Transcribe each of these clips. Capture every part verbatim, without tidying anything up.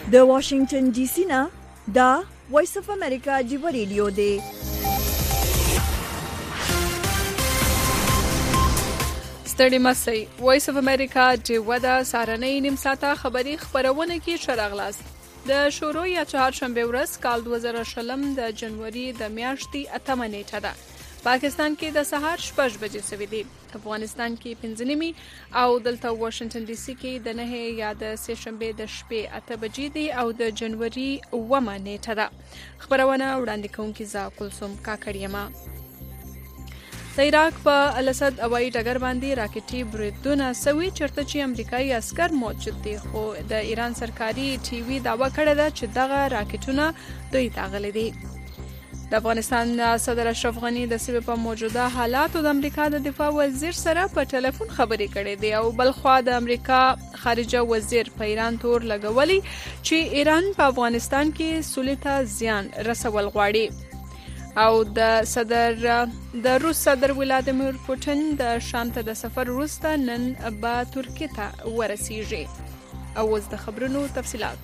د واشنگټن ډي سي نه دا وایس اف امریکا دی ریډیو دی. ستړي مسئ وایس اف امریکا دی ودا سارنۍ نیم ساعته خبری خبرونه کې شراغلاست. د شروع یا چهارشنبه ورځ کال دوه زره شلم د جنوري د میاشتې اتمه نیټه ده. پاکستان کې د سهار شپږ بجې سوي دي. افغانستان کې پنځه نیمې او دلته واشنگټن ډي سي کې د نهه یا د سه شنبه د شپې اته بجې دي او د جنوري اوومه نیټه ده. خبرونه وړاندې کوونکې زه کلثوم کاکړ. د عراق په الاسد هوایي ډګر باندې راکټي بریدونه سوي چرته چې امریکایي عسكر موجود دي، خو د ایران سرکاري ټي وي دعوه کړې ده چې دغه راکټونه دوی تاغلي دي. د افغانستان صدر اشرف غني د سیمې په موجوده حالاتو د امریکا د دفاع وزیر سره په ټلیفون خبرې کړې دي او بلخوا د امریکا خارجه وزیر په ایران تور لګولي چې ایران په افغانستان کې سولې ته زیان رسول غواړي. او د صدر د روس صدر ولادیمیر پوتین د شام ته د سفر وروسته نن به ترکیه ته ورسیږي. او اوس د خبرونو تفصیلات.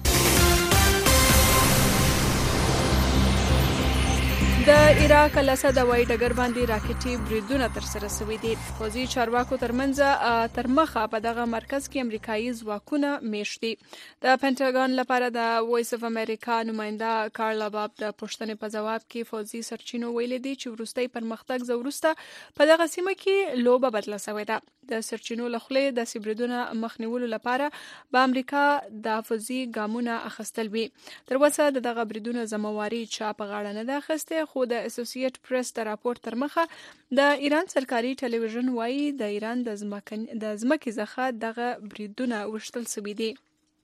د عراق الاسد هوایي ډګر باندې راکټي بریدونه ترسره شوي دي. پوځي چارواکو ترمنځ تر مخه په دغه مرکز کې امریکایي ځواکونه میشت دي. د پینټاګون لپاره د وایس اف امریکا نماینده کارلا باب د پوښتنې په جواب کې پوځي سرچینو ویلي دي چې وروستي پرمختګ وروسته په دغه سیمه کې لوبه بدله شوې ده. د سرچینو له خولې د سیبریدونو مخنیولو لپاره به امریکا د حفاظتي ګامونه اخیستل وي. تر اوسه دغه بریدونو ذمہواري چا په غاړه نه ده اخیستې، خو د اسوسییټ پریس د راپور تر مخه د ایران سرکاري ټلویزیون وایي د ایران د ځمکې څخه دغه بریدونه وشتل شوي دي.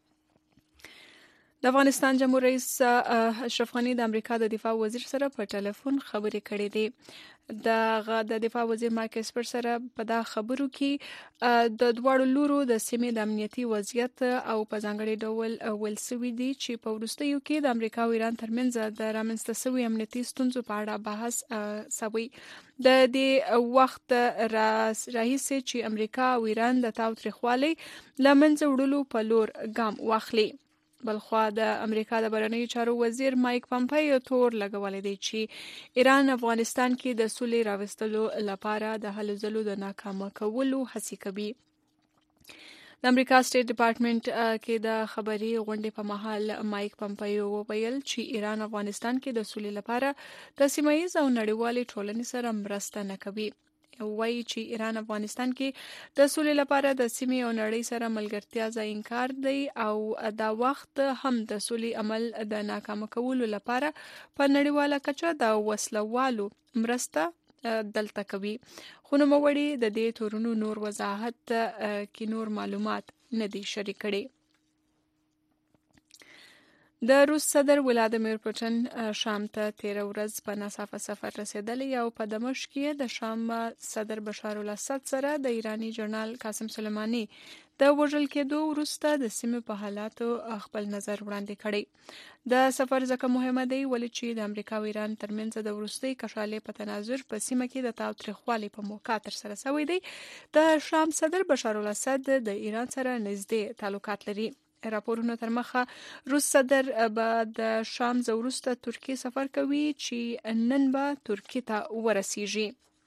د افغانستان جمهور رئیس اشرف غني د امریکا د دفاع وزیر سره په ټلیفون خبرې کړې دي. د د دفاع وزیر مایک اسپر سره په دا خبرو کې د دواړو لورو د سیمې د امنیتي وضعیت او په ځانګړي ډول ویل شوي دي چې په وروستیو کې د امریکا او ایران ترمنځ د رامنځته شوي امنیتي ستونزو په اړه بحث شوی. د دې وخت راهیسې چې امریکا او ایران د تاوتریخوالي له منځه وړلو په لور ګام واخلي. بلخوا د امریکا د بهرنیو چارو وزیر مایک پامپیو تور لګولې دی چې ایران افغانستان کې د سولې راوستلو لپاره د هلو ځلو د ناکامه کولو هڅې کوي. د امریکا سټیټ ډپارټمنټ کې د خبري غونډې په مهال مایک پامپیو وویل چې ایران افغانستان کې د سولې لپاره د سیمه ییز او نړیوالې ټولنې سره مرسته نه کوي. وایي چې ایران افغانستان کې د سولې لپاره د سیمې او نړۍ سره ملګرتیا ځای انکار دی او دا وخت هم د سولې عمل د ناکامه کولو لپاره په نړیواله کچه د وسلوالو مرسته دلته کوي. خو نوموړي د دې تورونو نور وضاحت کې نور معلومات نه دي شریک کړي. د روس صدر ولادیمیر پوتین شام ته تیره ورځ په ناڅاپه سفر رسیدلی او په دمشق کې د شام صدر بشار الاسد سره د ایرانی جنرال قاسم سلیمانی د وژل کېدو وروسته د سیمې په حالاتو خپل نظر وړاندې کړی. د سفر ځکه مهمه دی ولې چې د امریکا او ایران ترمنځ د وروستي کشالې په تناظر په سیمه کې د تاوتریخوالي په موقع ترسره شوی دی. د شام صدر بشار الاسد د ایران سره نږدې تعلقات لري. راپورونو تر مخه روس صدر به د شام وروسته ترکیه سفر کوي چې نن به ترکیه ته ورسیږي.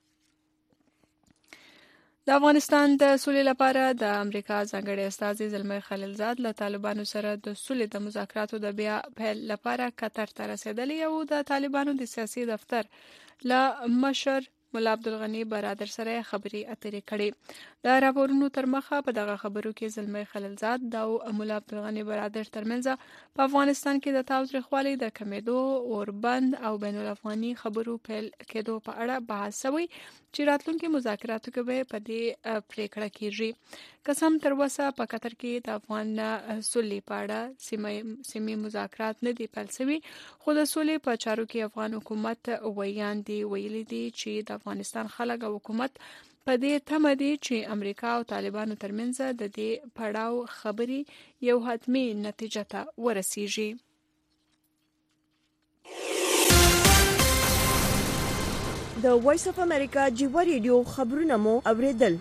د افغانستان د سولې لپاره د امریکا ځانګړي استازي زلمي خلیلزاد له طالبانو سره د سولې د مذاکراتو د بیا پیل لپاره قطر ته رسیدلی او د طالبانو د سیاسي دفتر له مشر مولا عبدالغنی برادر سره خبري اترې کړې. د راپورونو تر مخه په دغه خبرو کې زلمي خلیلزاد او مولا عبدالغنی برادر ترمنځ په افغانستان کې د تاوتریخوالي د کمیدو اوربند او بین الافغاني خبرو پیل کېدو په اړه بحث شوی چې راتلونکي مذاکراتو کې به په دې پریکړه کیږي. قسم تر اوسه په قطر کې د افغان سولې په اړه سیمې مذاکرات نه دي پیل شوي، خو د سولې په چارو کې افغان حکومت ویاندې ویلي دي چې د افغانستان خلک او حکومت په دې تمه دي چې امریکا او طالبانو ترمنځ د دې پړاو خبري یو حتمي نتیجه ته ورسیږي. د وایس اف امریکا جیو ریډیو خبرونه مو اوریدل.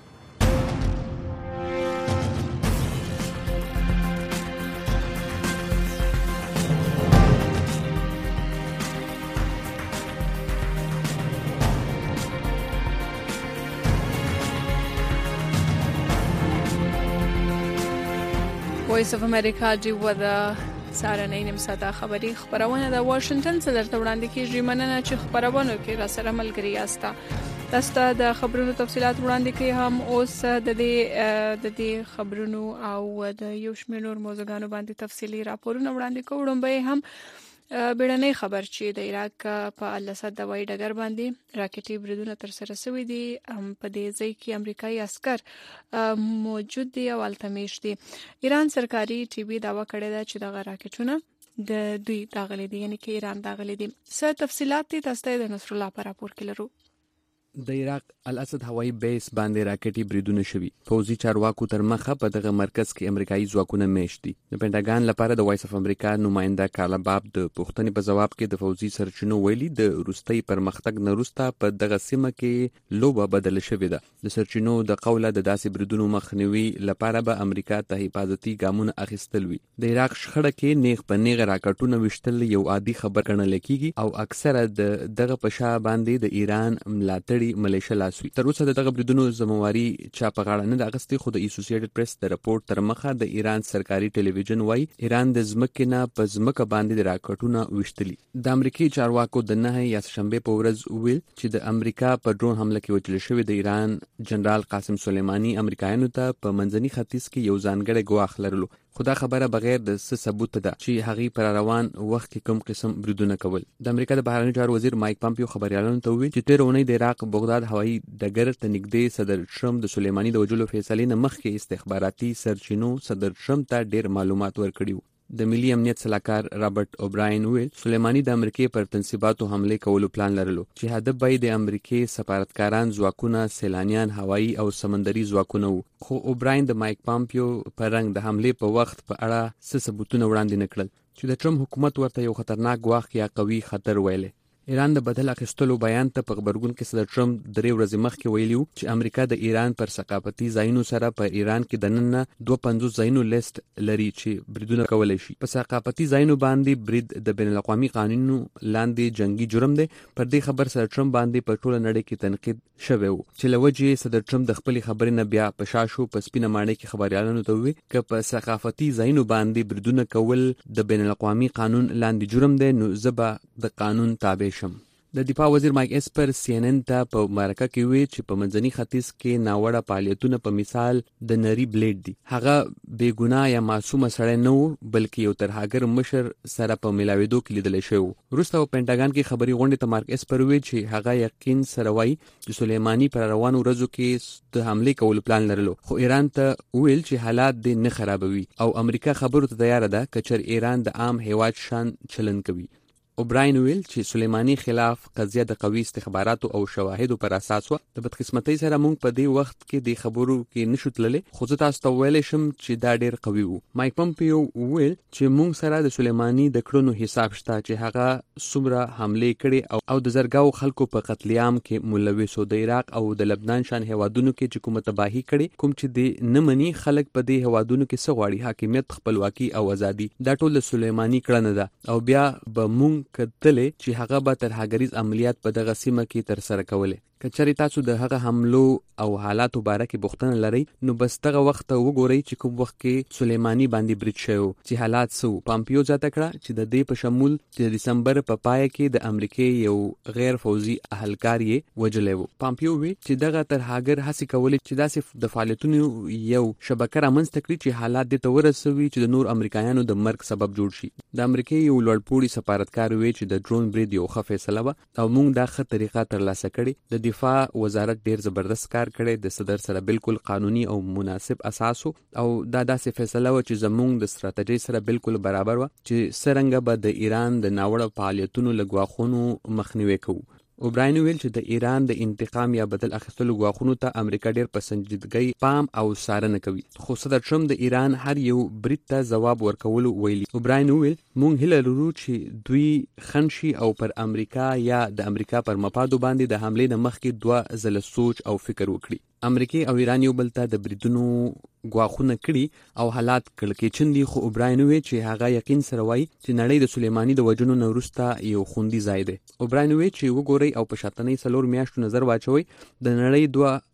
وایس اف امریکا دی و د سارنې نیم ساده خبری خبرونه د واشنگټن څخه درته وړاندې کیږي. مننه چې خبرونه کې را سره ملګری یاسته. تاسو د خبرونو تفصيلات وړاندې کوي هم اوس د دې د دې خبرونو او د یو شمېر نور موضوعګانو باندې تفصيلي راپورونه وړاندې کوم. به هم بیړنۍ خبر چې د عراق په الاسد دوای ډګر باندې راکټي بریدونه تر سره شوي دي. په دې ځای کې امریکایي عسكر موجود دي او التمیش دي. ایران سرکاري ټي وي داوا کړې ده چې دغه راکټونه د دوی داغلي دي، یعنی کې ایران داغلي دي. څه تفصيلات دي تاسو ته د نصر الله پر راپور کې لرو. د عراق الاسد هوایي بیس باندې راکټي بریدونه شوي. پوځي چارواکو تر مخه په دغه مرکز کې امریکایي ځواکونه میشت دي. د پینټاګان لپاره د وایس اف امریکا نماینده کارلا باب د پوښتنې په جواب کې د فوځي سرچینو ویلي د روسي پرمختګ نه وروسته په دغه سیمه کې لوبه بدل شوې ده. د سرچینو د قوله د داسې بریدونو مخنیوي لپاره به امریکا ته حفاظتي ګامونه اخیستل وي. د عراق شخړه کې نیغ په نیغ راکټونه وشتل یو عادي خبر ګڼل کیږي او اکثره د دغه پشا باندې د ایران ملاتړ ملیشه لاسوي. تر اوسه دغه بریدونو ذمہواری چا په غاړه نه ده اخیستې، خو د اسوسییټډ پریس د راپور تر مخه د ایران سرکاري ټلویزیون وایي ایران د ځمکې نه په ځمکه باندې د راکټونه وشتلي. د امریکای چارواکو د نه یا شنبه په ورځ ویل چې د امریکا په ډرون حمله کې وژل شوی د ایران جنرال قاسم سلیمانی امریکایانو ته په منځني ختیځ کې یو ځانګړی ګواښ لرلو. خدا خبره بغیر د څه ثبوت ده چې هغه پر روان وخت کې کوم قسم بریدونه کول. د امریکا د بهرنیو چارو وزیر مایک پامپیو خبريالانو ته ویل چې تیر اونۍ د عراق بغداد هوایي ډګر ته نږدې صدر ټرمپ د سلیمانی د وژلو فیصلې نه مخکې استخباراتي سرچینو صدر ټرمپ ته ډیر معلومات ورکړي. د ملي امنیت صلاحکار رابرټ اوبراین ویل سلیمانی د امریکای پر تنصیباتو حمله کولو پلان لرلو چې هدف به د امریکای سفارتکاران، ځواکونه، سیلانیان، هوایي او سمندري ځواکونه وو. خو اوبراین د مایک پامپیو پر رنګ د حمله په وخت په اړه څه ثبوتونه وړاندې نکړل چې د ټرمپ حکومت ورته یو خطرناک ګواښ یا قوي خطر ویلي. ایران د بدل اخیستلو بیان ته په خبرګون کې صدر ټرمپ درې ورځې مخکې ویلیو چې امریکا د ایران پر ثقافتي ځایونو سره په ایران کې د نن نه دوه پنځوس ځایونو لیست لري چې بریدونه کولای شي. په ثقافتي ځایونو باندې برید د بین الاقوامي قانونو لاندې جنگي جرم دی. پر دې خبر صدر ټرمپ باندې په ټوله نړۍ کې تنقید شوی و چې لوجه صدر ټرمپ د خپل خبرې نه بیا په شاشو په سپینه ماڼۍ کې خبريالانو ته وی چې په ثقافتي ځایونو باندې بریدونه کول د بین الاقوامي قانون لاندې جرم دی، نو زبا د قانون تابع شم. د دفاع وزیر مایک اسپر سی ان ان ته په مرکه کې وی چې په منځني ختیځ کې ناوړه فعالیتونه په مثال د نری بلیډ دي. هغه بے ګناه یا معصوم سړی نه و بلکې یو ترهاګر مشر سره په ملاویدو کې لیدل شوی. وروسته په پینټاګان کې خبري غونډه ته مارک اسپر وی چې هغه یقین سره وایي چې سلیمانی پر روانو ورځو کې د حمله کولو پلان لرلو، خو ایران ته ویل چې حالات دې نه خرابوي او امریکا خبرو ته تیار ده کچر ایران د عام هیواد شان چلن کوي. اوبراین ویل چې سلیمانی خلاف قضیه د قوي استخباراتو او شواهدو پر اساس و. د بدقسمتۍ سره موږ په دې وخت کې د خبرو کې نشو تللی، خو زه تاسو ته ویلی شم چې دا ډیر قوي وو. مایک پامپیو ویل چې موږ سره د سلیمانی د کړنو حساب شته چې هغه څومره حمله کړي او د زرګاو خلکو په قتل عام کې ملوث و. د عراق او د لبنان شان هیوادونو کې چې کومه تباہي کړي، کوم چې د نه مني خلک په دې هیوادونو کې څه غواړي، حاکمیت، خپلواکي او ازادي، دا ټول د سلیمانی کړنه ده. او بیا به موږ کتلې چې هغه به تر هغریز عملیات په دغه سیمه کې تر سره کولې. کچری تاسو د هغه حملو او حالاتو باره کې پوښتنه لرئ نو بس دغه وخت وګورئ چې کوم وخت کې سلیمانی باندې برید شوی چې حالات سو. پامپیو ځاته کړه چې د دې په شمول چې د دسمبر په پای کې د امریکای یو غیر فوزي اهلکار یې وژلی و. پامپیو وی چې دغه تر هاګر هڅې کولې چې داسې د فعالیتونو یو شبکه رامنځته کړي چې حالات دې ته ورسوي چې د نور امریکایانو د مرګ سبب جوړ شي. د امریکای یو لوړپوړي سفارتکار وی چې د ډرون برید یو ښه فیصله وه او موږ دا ښه طریقه ترلاسه کړې. د دفاع وزارت ډیر زبردست کار کړی، د صدر سره بالکل قانوني او مناسب اساسو او دا داسې فیصله و چې زموږ د ستراتیژي سره بالکل برابر و چې څرنګه به د ایران د ناوړه فعالیتونو له ګواښونو مخنیوي کوو. اوبراین ویل چې د ایران د انتقام یا بدل اخیستلو ګواښونو ته امریکا ډیر په سنجیدګۍ پام او څارنه کوي، خو صدر ټرمپ د ایران هر یو برید ته ځواب ورکولو ویلي. اوبراین ویل مونږ هیله لرو چې دوی خنشي او پر امریکا یا د امریکا پر مفادو باندې د حملې نه مخکې دوه ځله سوچ او فکر وکړي. امریکای او ایران یو بل ته د بریدونو ګواښونه کړي او حالات کړکېچن دي، خو اوبراین وی چې هغه یقین سره وایي چې نړۍ د سلیمانی د وژنو نه وروسته یو خوندي ځای دی. اوبراین وی چې وګورئ او په شاتنۍ څلور میاشتو نظر واچوي د نړۍ دوه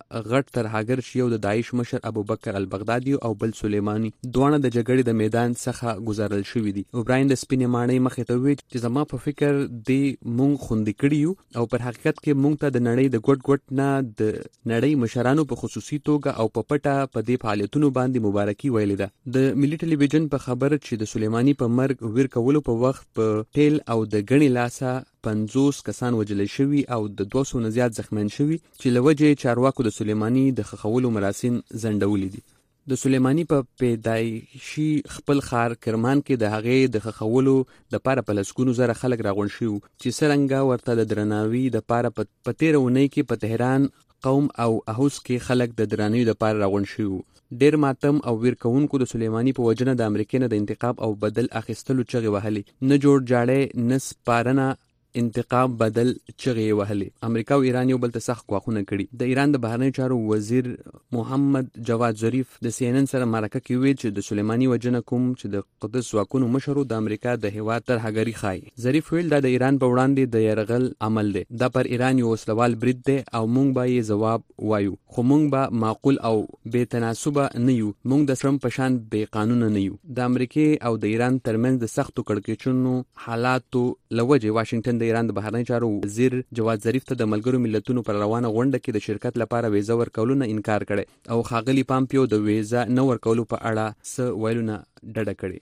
غټ ترهاګر شي او د داعش مشر ابوبکر البغدادي او بل سليماني دوه د جګړې د میدان څخه گزارل شوې دي. اوبراین د سپینې ماڼۍ مخې ته وی چې زما په فکر دی مونږ خوندې کړیو او پر حقیقت کې مونږ ته د نړۍ د ګډ ګډ نه د نړۍ مشرانو په خصوصي توګه او په پټه په دې فعالیتونو باندې مبارکي ویلې ده. د ملي ټلویزیون په خبر چې د سليماني په مرګ ویر کولو په وخت په ټیل او د غنی لاسه پنځوس کسان وجل شوي او د دوه سوه نه زیات زخمیان شوي چې لوجه چارواکو د سليماني د خخولو مراسم زندولې دي. د سليماني په پیدایشي خپل خار کرمان کې د هغې د خخولو د پاره په لسګونو زره خلک راغون شو چې څرنګه ورته د درناوي د پاره په تیر اونۍ کې په تهران قوم او احوس کې خلک د درناوي د پاره راغون شو. ډیر ماتم او ویر کوونکو د سليماني په وجنه د امریکا نه د انتقام او بدل اخیستلو چغې وهلي، نه جوړ جاړې نه سپارنه انتقام بدل چغې وهلي. امریکا او ایران یو بل ته سخت ګواښونه کړي. د ایران د بهرنیو چارو وزیر محمد جواد ظریف د سی ان ان سره مرکه کې ویل چې د سليماني وجنه کوم چې د قدس ځواکونو مشرو د امریکا د هیواد تر هغری خای. ظریف ویل دا د ایران په وړاندې د يرغل عمل دی، دا پر ایران یو وسلوال برید دی او مونږ به یې جواب وایو، خو مونږ به معقول او بې تناسبه نه یو. مونږ د ترمپ په شان بې قانونه نه یو. د امریکا او د ایران ترمنځ د سختو کړکېچونو حالاتو لوجه واشنگټن د ایران د بهرنی چارو وزیر جواد ظریف ته د ملګرو ملتونو پر روانه غونډه کې د شرکت لپاره ویزه ورکولو نه انکار کړي او ښاغلي پامپیو د ویزه نه ورکولو په اړه څه ویلو نه ډډه کړې.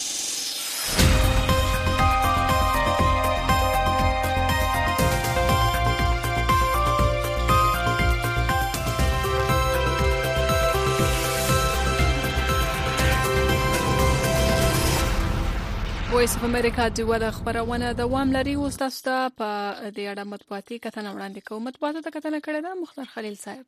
وایس اف امریکا د خبرونه دوام لري. اوس تاسو ته په دې اړه مطبوعاتي کتنه وړاندې کوم. مطبوعاتو ته کتنه کړې ده مختار خلیل صاحب.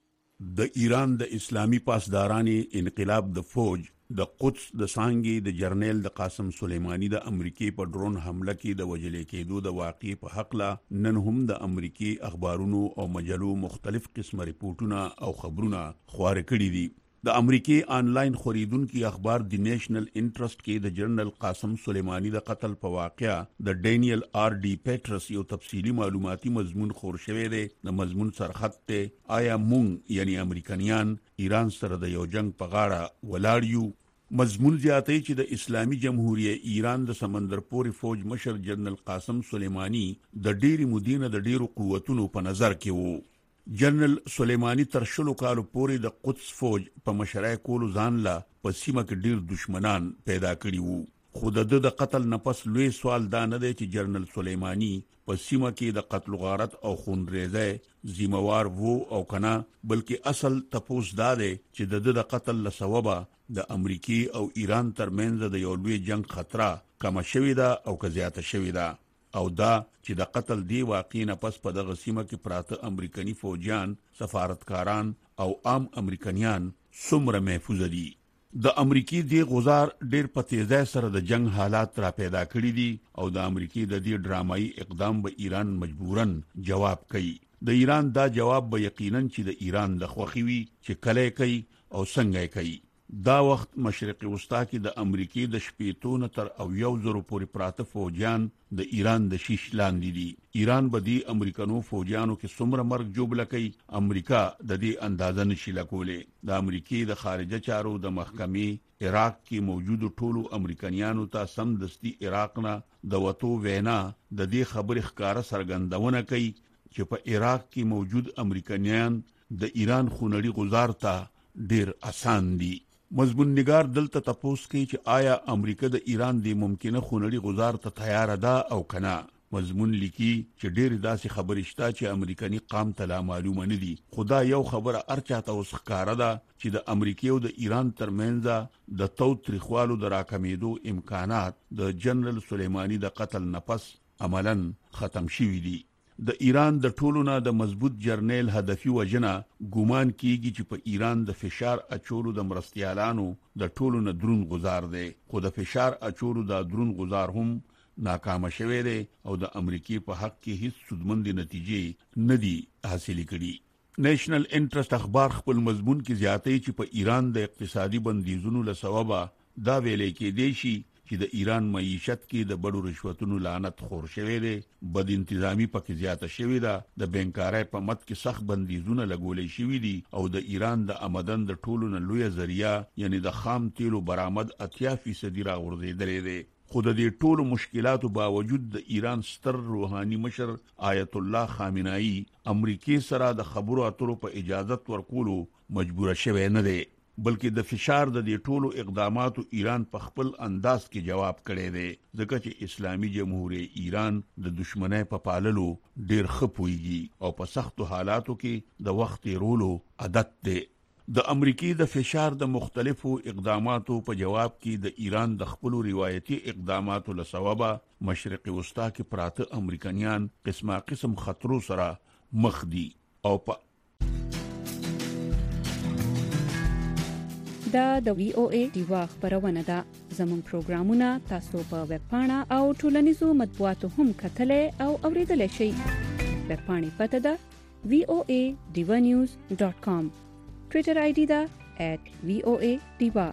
د ایران د اسلامي پاسدارانی انقلاب د فوج د قدس د سانګي د جرنیل د قاسم سليماني د امریکای په ډرون حمله کې د وجلې کېدو د واقع په حق لا نن هم د امریکای اخبارونو او مجلو مختلف قسمه ریپورتونه او خبرونه خبره کړي دي. د امریکای آنلاین خریدونکو اخبار دی نیشنل انټرست کې د جنرال قاسم سليماني د قتل په واقعه د ډینیل آر ډي پیټرس یو تفصیلی معلوماتي مضمون خور شوی دی. د مضمون سرخط ته آیا مونږ یعنی امریکایان ایران سره د یو جنگ په غاړه ولاړ یو. مضمون زیاتوي چې د اسلامي جمهوریت ایران د سمندر پورې فوج مشر جنرال قاسم سليماني د ډېری مدینه د ډېرو قوتونو په نظر کې وو. جنرال سليماني تر شلو کالو پورې د قدس فوج په مشرۍ کولو ځان لا په سیمه کې ډیر دشمنان پیدا کړي وو. خو د د قتل نه پس لوی سوال دا نه دی چې جنرال سليماني په سیمه کې د قتل غارت او خونریزۍ ذمہوار وو او کنا، بلکې اصل تپوس دا دی چې د د قتل له سببه د امریکای او ایران ترمنځ د یو لوی جنگ خطر کم شوی دا او که زیاته شوی دا، او دا چې د قتل دی واقع نه پس په دغه سیمه کې پراته امریکایي فوجیان، سفارتکاران او عام امریکایان څومره محفوظ دي. د امریکای دی غزار ډیر په تیزه سره د جنگ حالات را پیدا کړی دي او د امریکای د دې ډرامایي اقدام به ایران مجبورن جواب کوي. د ایران دا جواب به یقینا چې د ایران د خوخي وي چې کله کوي او څنګه کوي. دا وخت مشرق وسطا کې د امریکای د شپېتو تر او یو زرو پورې پراته فوجیان د ایران د شیش لاندې دي. ایران به د امریکانو فوجیانو کې څومره مرګ جوړ لکې امریکا د دې اندازه نشي لکولې. د امریکای د خارجه چارو د محکمې عراق کې موجود ټولو امریکایانو ته سم دستي عراق نه د وټو وینا د دې خبرې ښکارا سرګندونه کوي چې په عراق کې موجود امریکایان د ایران خونړي غزار ته ډیر آسان دي. مضمون نگار دلته تپوس کوي چې آیا امریکا د ایران د ممکنه خونړي غزار ته تیار ده او کنه. مضمون لیکي چې ډېر داسې خبرې شته چې امریکایي قام ته لا معلومه نه دي. خدا یو خبره ارچاته اوس ښکاره ده چې د امریکا او د ایران ترمنځ د تو تریخوالو د راکمېدو امکانات د جنرال سليماني د قتل نه پس عملاً ختم شوي دي. د ایران د ټولونه د مضبوط جرنیل هدفي وجنه ګومان کیږي چې په ایران د فشار اچولو د مرستيالانو د ټولونه درون گزار دی، خو د فشار اچولو د درون گزار هم ناکام شوه دی او د امریکای په حق کې هیڅ سودمند نتیجې نه دي حاصل کړي. نیشنل انټرست اخبار خپل مضمون کې زیاتې چې په ایران د اقتصادي بندیزونو له سببه دا ویلې کې دی شي چې د ایران معیشت کې د بډو رشوتونو لعنت خور شوی دی، بد انتظامی پکې زیاته شوې ده، د بنکارۍ په مت کې سخت بندیزونه لګولې شوې دي او د ایران د آمدن د ټولو نه لوی ذریعہ یعنی د خام تیلو برآمد اتیا فیصد راغورځېدلې دی. خو د دې ټولو مشکلاتو باوجود د ایران ستر روحاني مشر آیت الله خامنه‌ای امریکای سره د خبرو اترو په اجازت ورکولو مجبور شوی نه دی، بلکې د فشار د دې ټولو اقداماتو ایران په خپل انداز کې جواب کړی دی، ځکه چې اسلامي جمهوریت ایران د دشمنۍ په پاللو ډیر خپويږي او په سختو حالاتو کې د وخت تیرولو عادت دی. د امریکای د فشار د مختلفو اقداماتو په جواب کې د ایران د خپل روایتي اقداماتو له سببه مشرق وسطا کې پراته امریکایان قسمه قسم خطرو سره مخ دي او په دا د وی او ای دیوا خبرونه ده. زموږ پروګرامونه تاسو په ویب پاڼه او ټولنیزو مطبوعاتو هم کتلای او اوریدلای شئ. ویب پاڼې پته ده وی او ای دیوا نیوز ډاٹ کام. ټویټر آی ډی دا ایٹ وی او ای دیوا.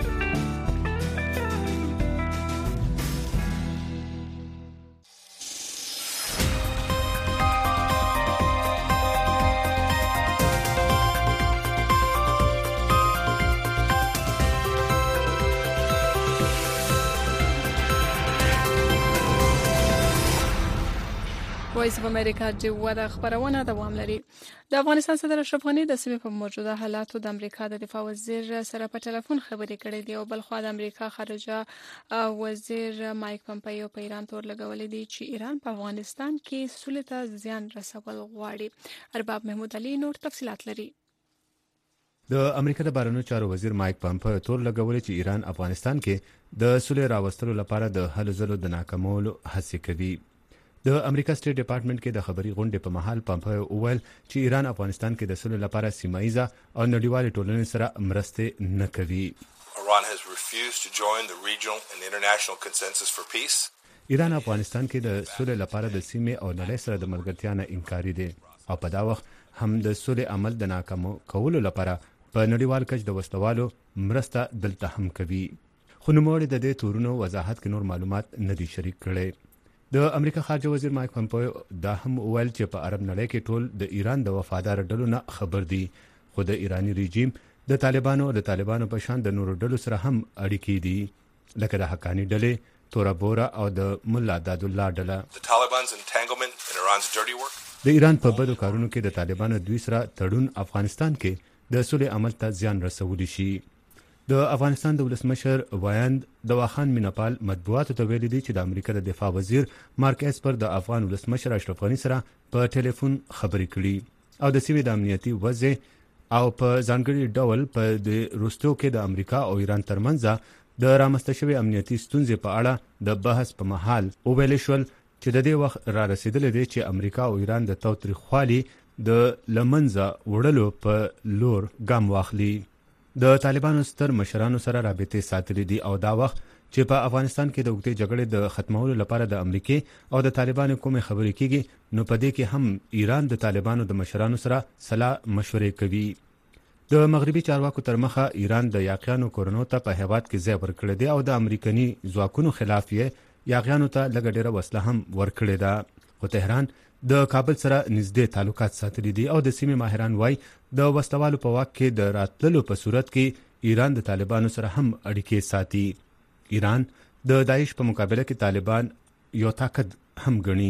وایس اف امریکا جوه د خبرونه دوام لري. د افغانستان صدر اشرف غنی د سیمې په موجوده حالاتو د امریکا د دفاع وزیر سره په ټلیفون خبرې کړې دي او بل خو د امریکا خارجه وزیر مایک پمپیو په ایران تور لګولې دي چې ایران په افغانستان کې سولې ته زیان رسول غواړي. ارباب محمود علي نور تفصيلات لري. د امریکا د بهرنیو چارو وزیر مایک پمپیو تور لګولې چې ایران افغانستان کې د سولې راوستلو لپاره د هلو ځلو د ناکامولو هڅې کوي. د امریکا سټیټ ډپارټمنټ کې د خبري غونډې په محل پمپیو وویل چې ایران افغانستان کې د سولې لپاره سیمایي او نړیوال ټولنې سره مرسته نه کوي. Iran has refused to join the regional and international consensus for peace. ایران افغانستان کې د سولې لپاره د سیمې او نړۍ سره د ملګرتیا نه انکاري دي او په دا وخت هم د سولې عمل د ناکام کولو لپاره په نړیوال کچ د وسلوالو مرسته دلته هم کوي. خو نوموړي د دې تورونو وضاحت کې نور معلومات نه دي شریک کړي. د امریکا خارجه وزیر مایک پمپیو دا هم ویل چې په عرب نړۍ کې ټول د ایران د وفادار ډلو نه خبر دي، خو د ایرانی رژیم د طالبانو او د طالبانو په شان د نورو ډلو سره هم اړیکې دي، لکه د حقانی ډلې، تورا بورا او د مولا داد الله ډله. د ایران په بدو کارونو کې د طالبانو دوی سره تړون افغانستان کې د سولې عمل ته زیان رسولی شي. د افغانستان د ولسمشر وایند دواخان میناپال مطبوعاتو ته ویلي دي چې د امریکا د دفاع وزیر مارک اسپر د افغان ولسمشر اشرف غنی سره په ټلیفون خبرې کړي او د سیمې د امنیتي وضع او په ځانګړي ډول په د روستو کې د امریکا او ایران ترمنځ د رامنځته شوې امنیتي ستونزې په اړه د بحث په محل وویل شول چې د دې وخت را رسیدلې دي چې امریکا او ایران د تاوتریخوالي د لمنځه وړلو په لور ګام واخلي. د طالبانو ستر مشرانو سره رابطې ساتلې دي او دا وخت چې په افغانستان کې د وګړي جګړې د ختمولو لپاره د امریکای او د طالبانو کومې خبرې کیږي نو په دې کې هم ایران د طالبانو د مشرانو سره صلاح مشورې کوي. د مغربي چارواکو تر مخه ایران د یاغیانو کورونو ته په هیواد کې ځای ورکړی دی او د امریکایي ځواکونو خلاف یې یاغیانو ته لږ ډیره وسله هم ورکړې ده. خو تهران د کابل سره نږدې تعلقات ساتلي دي او د سیمې ماهران وایي د وسلوالو په واک کې د راتللو په صورت کې ایران د طالبانو سره هم اړیکې ساتي. ایران د داعش په مقابله کې طالبان یو طاقت هم ګڼي.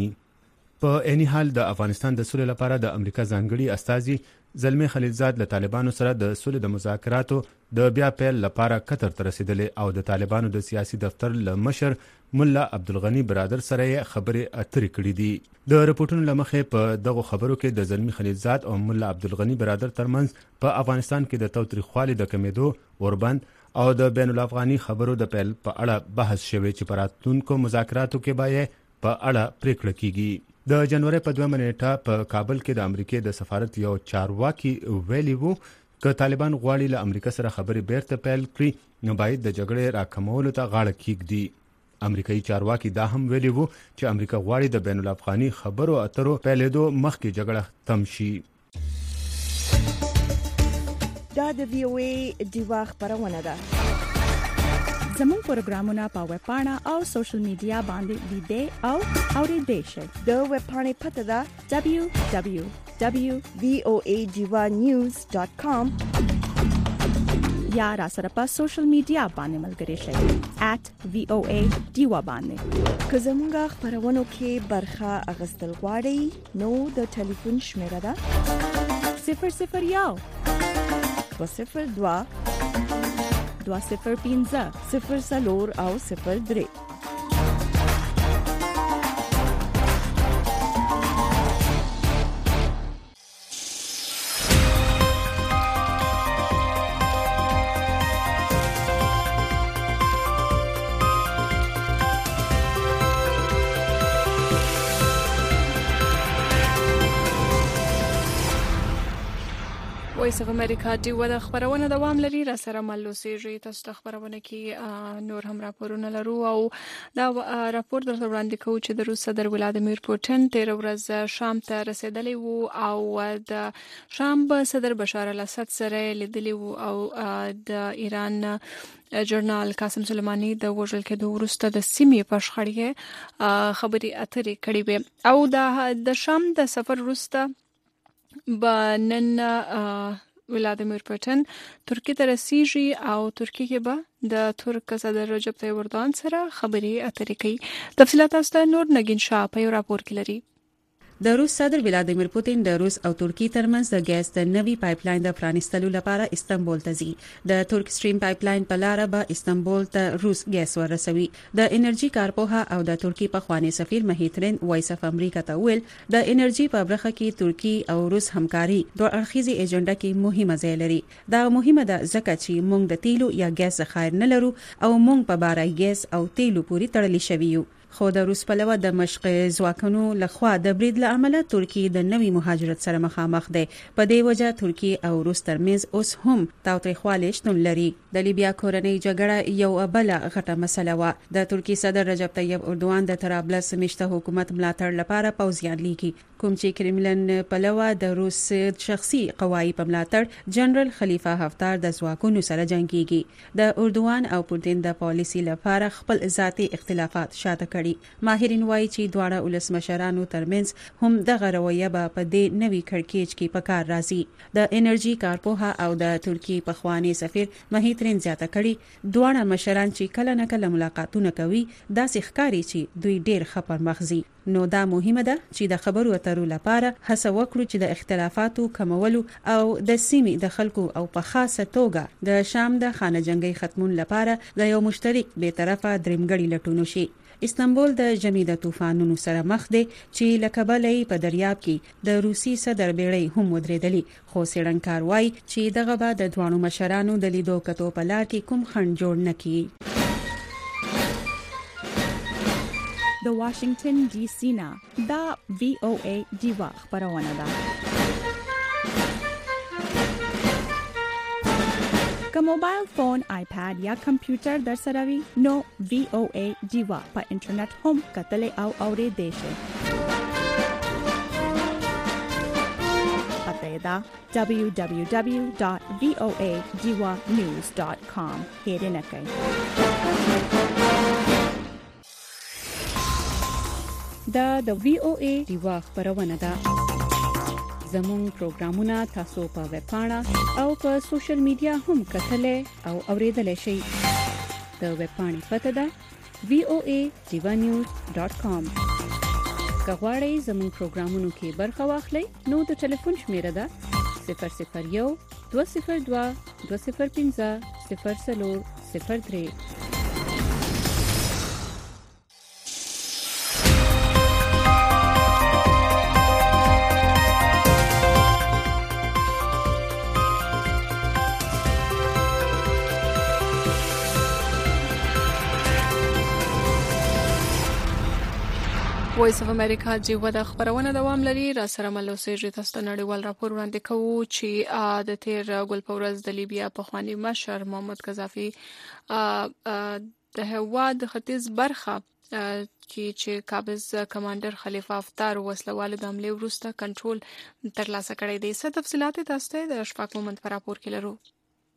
په عیني حال د افغانستان د سولې لپاره د امریکا ځانګړي استازي زلمی خلیلزاد له طالبانو سره د سولې د مذاکراتو د بیا پیل لپاره قطر ته رسیدلې او د طالبانو د سیاسي دفتر له مشر مولا عبدالغنی برادر سره خبرې اترې کړې دي. د رپورټونو لمخې په دغه خبرو کې د زلمی خلیلزاد او مولا عبدالغنی برادر ترمنځ په افغانستان کې د تاوتریخوالي د کمیدو اوربند او د بین الافغاني خبرو د پیل په اړه بحث شوی چې په راتلونکو مذاکراتو کې به په اړه پریکړه کیږي. د جنوري په دوه نیټه په کابل کې د امریکای د سفارت یو چارواکي ویلي وو چې طالبان غواړي له امریکا سره خبرې بیرته پیل کړي نو باید د جګړې راکمولو ته غاړه کېږدي. امریکایي چارواکي دا هم ویلي وو چې امریکا غواړي د بین الافغاني خبرو اترو پیلېدو مخکې جګړه تم شي. دا د وی او ای دیوا خبرونه ده. زموږ پروګرامونه په ویب پاڼه او سوشل میډیا باندې لیدئ او اورېدئ شئ. د ویب پاڼې پته ده دبلیو دبلیو دبلیو وی او ای ډیوا نیوز ډاٹ کام یا را سره په سوشل میډیا باندې ملګري شئ ایٹ وی او ای ډیوا باندې. که زموږ خبرونو کې برخه اغوستل غواړئ نو د ټلیفون شمیره ده صفر صفر یو دوه صفر دوه دوه صفر پنځه صفر څلور او صفر درې. وایس اف امریکا دی ودا خبرونه دوام لري. را سره ملوسیږي تاسو د خبرونه کې نور هم راپورونه لرو او دا راپور درته وړاندې کوو چې د روس صدر ولادیمیر پوتین تیر ورځ شام ته رسیدلی وو او د شام صدر بشار الاسد سره لیدلی وو او د ایران جرنال قاسم سلیمانی د وژل کېدو وروسته د سیمې په شخړې خبري اترې کړې وې او د شام د سفر وروسته بنن ولادیمیر پوتین ترکیه ته رسیږي او ترکیه کې به د ترک صدر رجب طیب اردوغان سره خبري اترې کوي. تفصیلات تاسو نور نگین شاه په راپور کې لري. د روس صدر ولادیمیر پوتین د روس او ترکیه ترمنځ د ګاز د نوي پایپلاین د پرانیستلو لپاره استانبول ته ځي. د ترک سټریم پایپلاین په لار به استانبول ته روس ګاز ورسوي. د انرژي کارپوها او د ترکیه په خواني سفیر مهیترین وایس اف امریکا ته ویل د انرژي په برخه کې ترکیه او روس همکاري دوه اړخیزه ایجنډا کې مهمه ځای لري. دا مهمه ده ځکه چې موږ د تیلو یا ګاز ذخایر نه لرو او موږ په بارای ګاز او تیلو پوري تړلي شوی یو. خو د روس په لور د مشق ځواکونو لخوا د برید له امله ترکیه د نوي مهاجرت سره مخامخ ده. په دې وجه ترکیه او روس ترمنځ اوس هم تاوتریخوالی شتون لري. د لیبیا کورنۍ جګړه یو بل غټه مسله و. د ترکیه صدر رجب طیب اردوغان د طرابلس مشته حکومت ملاتړ لپاره پوځیان لیږي کوم چې کرملن په لور د روس شخصي قواعد په ملاتړ جنرال خلیفہ حفتار د ځواکونو سره جنگيږي. د اردوغان او پوتین د پالیسي لپاره خپل ذاتي اختلافات شاته کړي. ماهرین وایي چې دواړه ولسمشرانو ترمنځ هم دغه رویه به په دې نوي کړکېچ کې په کار راځي. د انرژي کارپوها او د ترکیه په خواني سفیر مهیترین زیاته کړي دواړه مشران چې کله نه کله ملاقاتونه کوي داسې ښکاري چې دوی ډېر خپر مخزي. نو دا مهمه ده چې د خبرو اترو لپاره هڅه وکړو چې د اختلافاتو کمولو او د سیمې د خلکو او په خاصه توګه د شام د خانه جنگي ختمون لپاره د یو مشترک به طرفه درېمګړي لټونو شي. استانبول د ژمي د طوفانونو سره مخ دی چې لکه بلې په دریاب کې د روسي صدر بیړۍ هم ودرېدلې خو سړنکار وایي چې دغه به د دوانو مشرانو د لیدو کتو په لار کې کوم خنډ جوړ نه کړي. د واشنگټن ډي سي نه دا وی او ای ډیوا خبرونه ده. که موبایل فون، آیپاد یا کمپیوټر در سره وي نو وی او ای ډیوا په انټرنیټ هم کتل او اورېدئ شئ. پته ده دبلیو دبلیو دبلیو ډاټ وی او ای ډیوا نیوز ډاټ کام هېر نه کړئ. دا د وی او ای ډیوا خبرونه ده. زموږ پروګرامونه تاسو په ویب پاڼه او په سوشل میډیا هم کتلای او اوریدلای شئ. د ویب پاڼې پته ده وی او ای ډیوا نیوز ډاټ کام. که غواړئ زموږ پروګرامونو کې برخه واخلئ نو د ټلیفون شمیره ده صفر صفر یو دوه صفر دوه دوه صفر پنځه صفر څلور صفر درې. وایس اف امریکا جی ودا خبرونه دوام لري. را سره ملوسیږي تاسو نړیوال راپور وړاندې کوو چې د تیر ګل پورز د لیبیا په خواني مشر محمد قذافي د هواد ختیځ برخه کې چې قابض کمانډر خلیفہ حفتار وسلوال د حمله وروسته کنټرول ترلاسه کړی دی. څه تفصيلات تاسو ته د اشفاق مومند پر راپور کې لرو.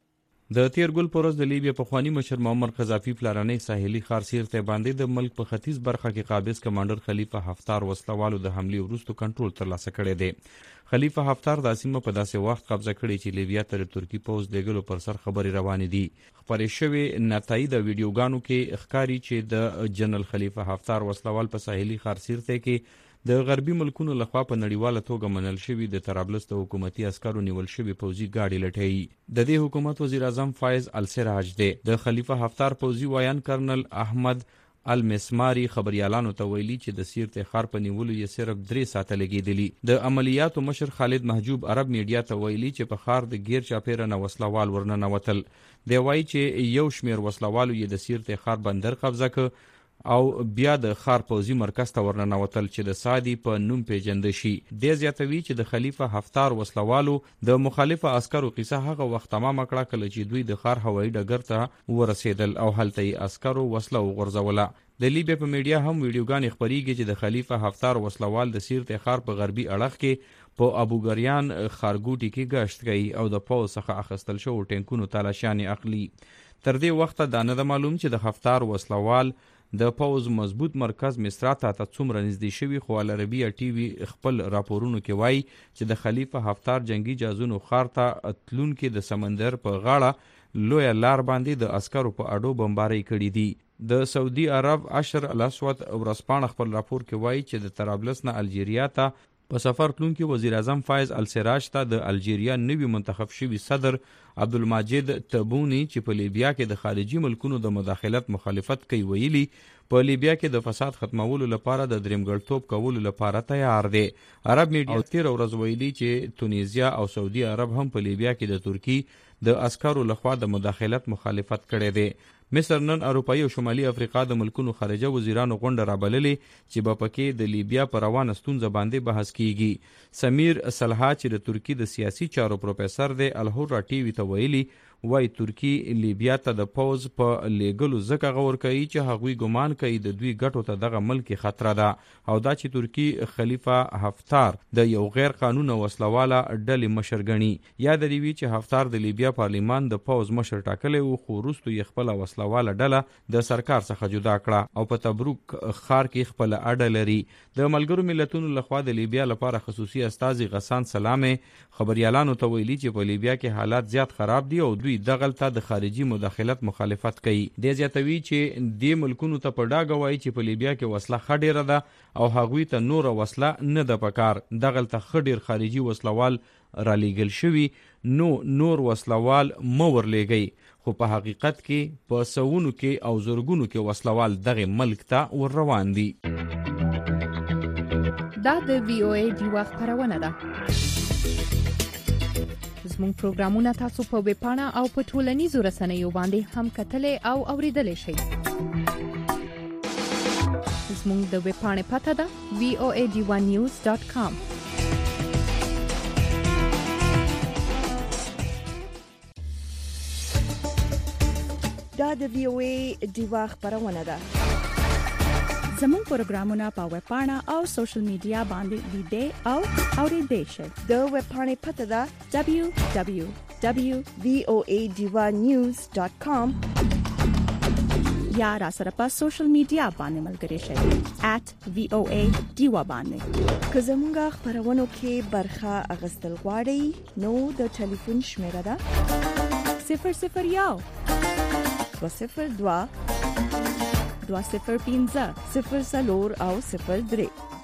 د تیرګل پروز د لیبیا پخوانی مشر معمر قذافي پلارنۍ ساحلي ښار سیرته باندې د ملک په ختیځ برخه کې قابض کمانډر خلیفه حفتار وسلوالو د حملې وروسته کنټرول ترلاسه کړی دی. خلیفه حفتار د سیمه په داسې وخت قبضه کړی چې لیبیا ته ترکی پوز لګلو پر سر خبرې روانې دي. خبرې شوې نتایج د ویډیوګانو کې ښکاري چې د جنرال خلیفه حفتار وسلوال په ساحلي ښار سیرته کې د غربي ملکونو لخوا په نړیواله توګه منل شوي د طرابلس د حکومتي عسکرو نیول شوي پوځي ګاډي لټوي. د دې حکومت وزیر اعظم فایز السراج دی. د خلیفه حفتار پوځي وایان کرنل احمد المسماري خبريالانو ته ویلي چې د سیرته ښار په نیولو یې صرف درې ساعته لګېدلي. د عملیاتو مشر خالد محجوب عرب میډیا ته ویلي چې په ښار د غیر چاپیره نه وسلوال ورننوتل. دی وایي چې یو شمیر وسلوالو یې د سیرته ښار بندر قبضه ک او بیا د ښار پوځي مرکز ته ورننوتل چې د سادي په نوم پیژنده شي. د زیاتوي چې د خلیفه حفتار وسلوالو د مخالفه عسکرو قصه هغه وخت تمام کړه کله چې دوی د ښار هوایي ډګر ته ورسېدل او هلته یې عسکرو وسله وغورځوله. د لیبیا په میډیا هم ویډیوګانې خپریږي چې د خلیفه حفتار وسلوال د سیرته ښار په غربي اړخ کې په ابوګریان خارګوټي کې گشت کوي او د پوځ څخه اخیستل شوو ټینکونو تالاشیانې اخلي. تر دې وخته دا نه ده معلوم چې د حفتار وسلوال د پوز مضبوط مرکز مصرات ته څومره نږدې شوي، خو العربیه ټي وي خپل راپورونو کې وایي چې د خلیفه حفتار جنگي جازونو ښار ته تلونکي د سمندر په غاړه لویه لار باندې د عسکرو په اډو بمبارۍ کړي دي. د سعودي عرب عشر الاسود ورځپاڼه خپل راپور کې وایي چې د طرابلس نه الجیریا ته په سفر تلونکي وزیر اعظم فایز السراج ته د الجیریا نوي منتخب شوي صدر عبدالمجید تبونی چې په لیبیا کې د خارجي ملکونو د مداخلت مخالفت کوي ویلي په لیبیا کې د فساد ختمولو لپاره د درېمګړتوب کولو لپاره تیار دی. عرب میډیا تیر ورځ ویلي چې تونیزیا او سعودي عرب هم په لیبیا کې د ترکی د عسکرو لخوا د مداخلت مخالفت کړی دی. مصر نن اروپایي او شمالي افریقا د ملکونو خارجه وزیرانو غونډه رابللې چې په پکې د لیبیا پر روانه ستونزه باندې بحث کیږي. سمیر صلحا چې د ترکی د سیاسي چارو پروفیسور دی الهورا ټي وي ته ویلي وای ترکی لیبیا ته د پوز په لیګلو ځکه غور کوي چې هغوی ګمان کوي د دوی ګټو ته دغه ملک خطر ده او دا چې ترکی خلیفه حفتار د یو غیر قانوني وسلواله ډلې مشر ګڼي. یاد دی چې حفتار د لیبیا پارلیمان د پوز مشر ټاکلی و خو وروسته یې خپل وسلواله ډله د سرکار څخه جدا کړه او په تبروک ښار کې خپل اډه لري. د ملګرو ملتونو لخوا د لیبیا لپاره خصوصي استازي غسان سلامه خبريالانو ته ویلي چې په لیبیا کې حالات زیات خراب دي او دوی دغلته د خارجي مداخلت مخالفت کوي. د زیاتوي چې د ملکونو ته په ډاګه وایي چې په لیبیا کې وسله ښه ډیره ده او هغوی ته نور وسله نه ده پکار. دغلته ښه ډیر خارجي وسلوال را لیږل شوي نو نور وسلوال مه ورلیږئ، خو په حقیقت کې په سوونو کې او زرګونو کې وسلوال دغه ملک ته ور روان دي. دا د وی او ای دی وخت خبرونه ده. زموږ پروګرامونه تاسو په ویب پاڼه او په ټولنیزو رسنیو باندې هم کتلای او اوریدلای شئ. زموږ د ویب پاڼې پته ده وی او ای ډی ون نیوز ډاټ کام. دا د وی او ای دی وخت خبرونه ده. زموږ پروګرامونه په ویب پاڼه او سوشل میډیا باندې لیدئ او اوریدئ شئ. د ویب پاڼې پته ده دبلیو دبلیو دبلیو ډاټ وی او ای ډی ون نیوز ډاټ کام یا را سره په سوشل میډیا باندې ملګری شئ ایٹ وی او ای ډی وا باندې. که زموږ خبرونو کې برخه اخیستل غواړئ نو د ټلیفون شمیره ده صفر صفر یو دوه صفر دوه دوه صفر پنځه صفر څلور او صفر درې.